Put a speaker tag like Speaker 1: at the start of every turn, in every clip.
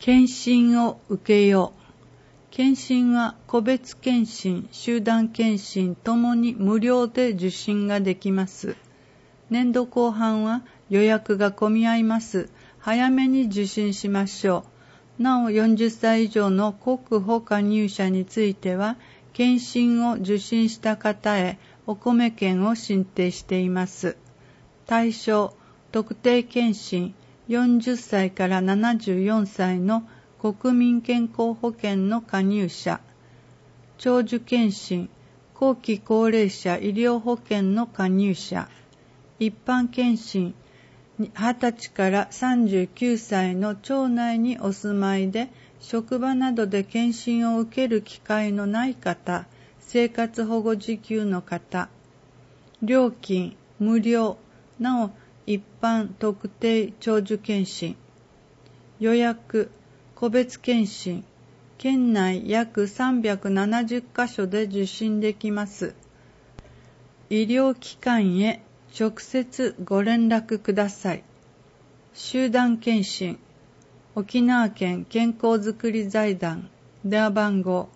Speaker 1: 検診を受けよう。検診は個別検診、集団検診ともに無料で受診ができます。年度後半は予約が混み合います。早めに受診しましょう。なお、40歳以上の国保加入者については、検診を受診した方へお米券を申請しています。対象、特定健診、40歳から74歳の国民健康保険の加入者、長寿健診、後期高齢者医療保険の加入者、一般健診、20歳から39歳の町内にお住まいで、職場などで検診を受ける機会のない方、生活保護受給の方、料金、無料、なお、一般特定長寿検診、予約、個別検診、県内約370カ所で受診できます。医療機関へ直接ご連絡ください。集団検診、沖縄県健康づくり財団、電話番号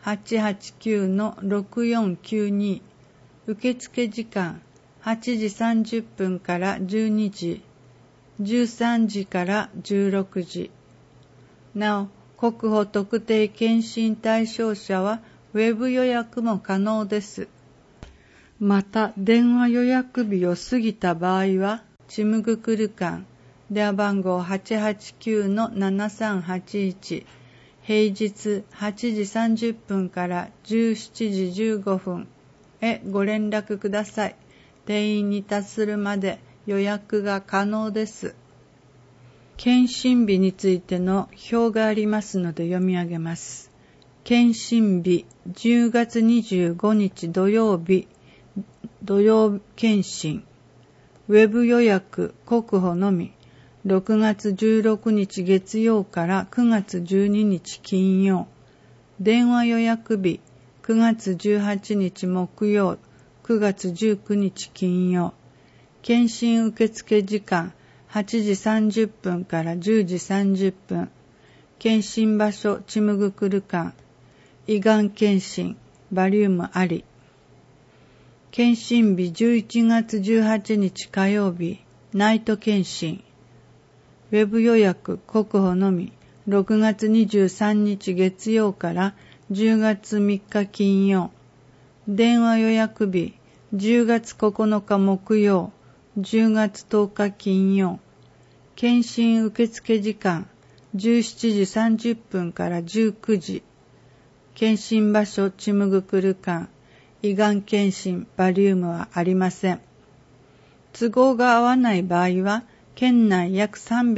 Speaker 1: 889-6492、受付時間8時30分から12時、13時から16時。なお、国保特定健診対象者はウェブ予約も可能です。また、電話予約日を過ぎた場合は、チムグクル館、電話番号 889-7381、平日8時30分から17時15分へご連絡ください。定員に達するまで予約が可能です。検診日についての表がありますので読み上げます。検診日、10月25日土曜日、土曜検診。ウェブ予約、国保のみ。6月16日月曜から9月12日金曜。電話予約日、9月18日木曜、9月19日金曜。検診受付時間、8時30分から10時30分。検診場所、チムグクル館。胃がん検診、バリウムあり。検診日11月18日火曜日、ナイト検診。ウェブ予約、国保のみ。6月23日月曜から10月3日金曜。電話予約日、10月9日木曜、10月10日金曜。検診受付時間、17時30分から19時。検診場所、チムグクル館。胃がん検診、バリウムはありません。都合が合わない場合は、県内約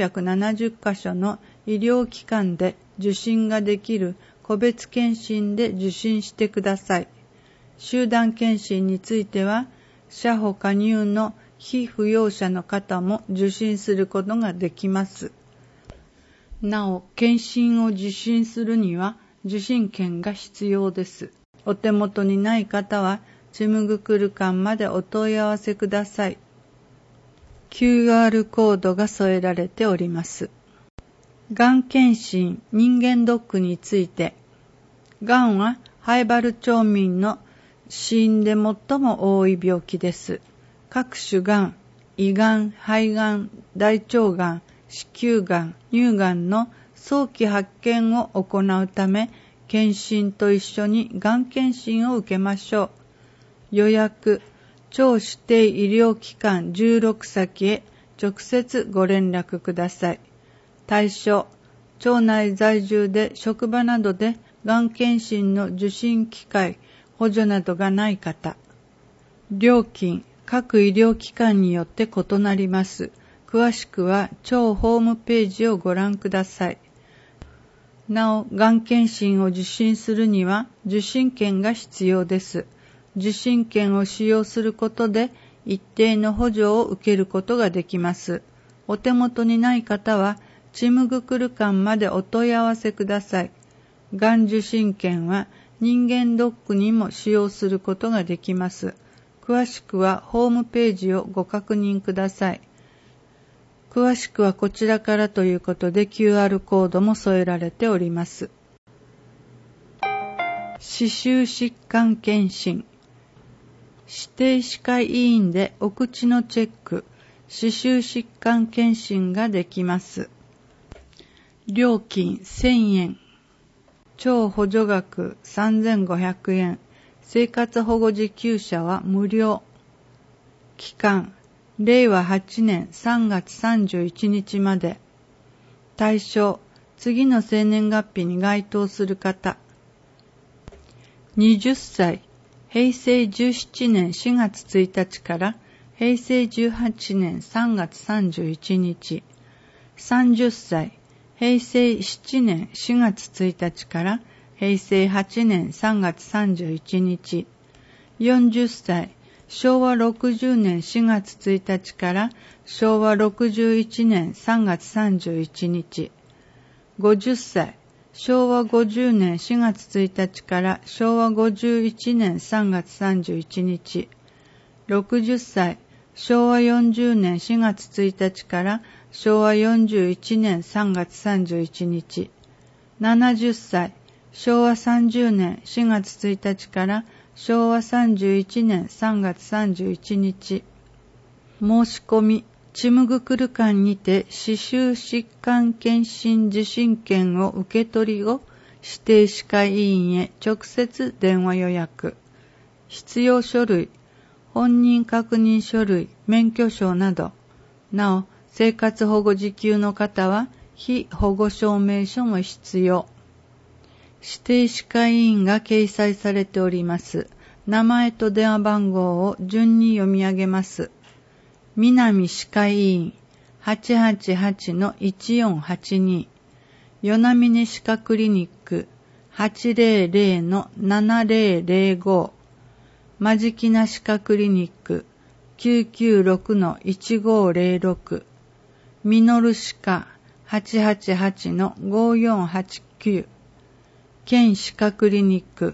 Speaker 1: 370カ所の医療機関で受診ができる個別検診で受診してください。集団検診については、社保加入の非扶養者の方も受診することができます。なお、検診を受診するには受診券が必要です。お手元にない方は、チムグクル館までお問い合わせください。QR コードが添えられております。がん検診、人間ドックについて、がんは灰原町民の死因で最も多い病気です。各種がん、胃がん、肺がん、大腸がん、子宮がん、乳がんの早期発見を行うため、検診と一緒にがん検診を受けましょう。予約、町指定医療機関16先へ直接ご連絡ください。対象、町内在住で職場などでがん検診の受診機会、補助などがない方。料金、各医療機関によって異なります。詳しくは町ホームページをご覧ください。なお、がん検診を受診するには受診券が必要です。受診券を使用することで一定の補助を受けることができます。お手元にない方は、チムグクル館までお問い合わせください。がん受診券は人間ドックにも使用することができます。詳しくはホームページをご確認ください。 詳しくはこちらからということで QR コードも添えられております。歯周疾患検診。指定歯科医院でお口のチェック、歯周疾患検診ができます。料金1000円。超補助額3500円。生活保護受給者は無料。期間、令和8年3月31日まで。対象、次の生年月日に該当する方。20歳、平成17年4月1日から平成18年3月31日。30歳、平成7年4月1日から平成8年3月31日。40歳、昭和60年4月1日から昭和61年3月31日。50歳、昭和50年4月1日から昭和51年3月31日。60歳、昭和40年4月1日から昭和41年3月31日。70歳、昭和30年4月1日から昭和31年3月31日。申し込み、チムグクル館にて歯周疾患検診受診券を受け取り後、指定歯科医院へ直接電話予約。必要書類、本人確認書類、免許証など。なお、生活保護受給の方は、被保護証明書も必要。指定歯科医院が掲載されております。名前と電話番号を順に読み上げます。南歯科医院 888-1482 与那嶺歯科クリニック 800-7005 間敷菜歯科クリニック 996-1506 ミノル歯科 888-5489 県歯科クリニック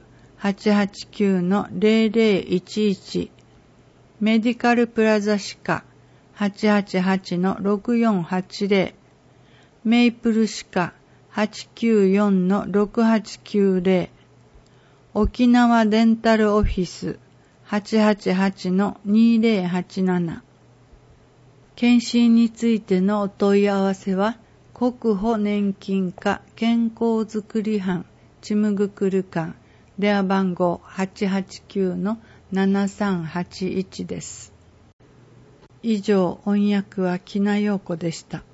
Speaker 1: 889-0011 メディカルプラザ歯科 888-6480 メイプル歯科 894-6890 沖縄デンタルオフィス 888-2087 検診についてのお問い合わせは国保年金課健康づくり班チムグクル館電話番号 889-7381 です。以上、音訳は木名陽子でした。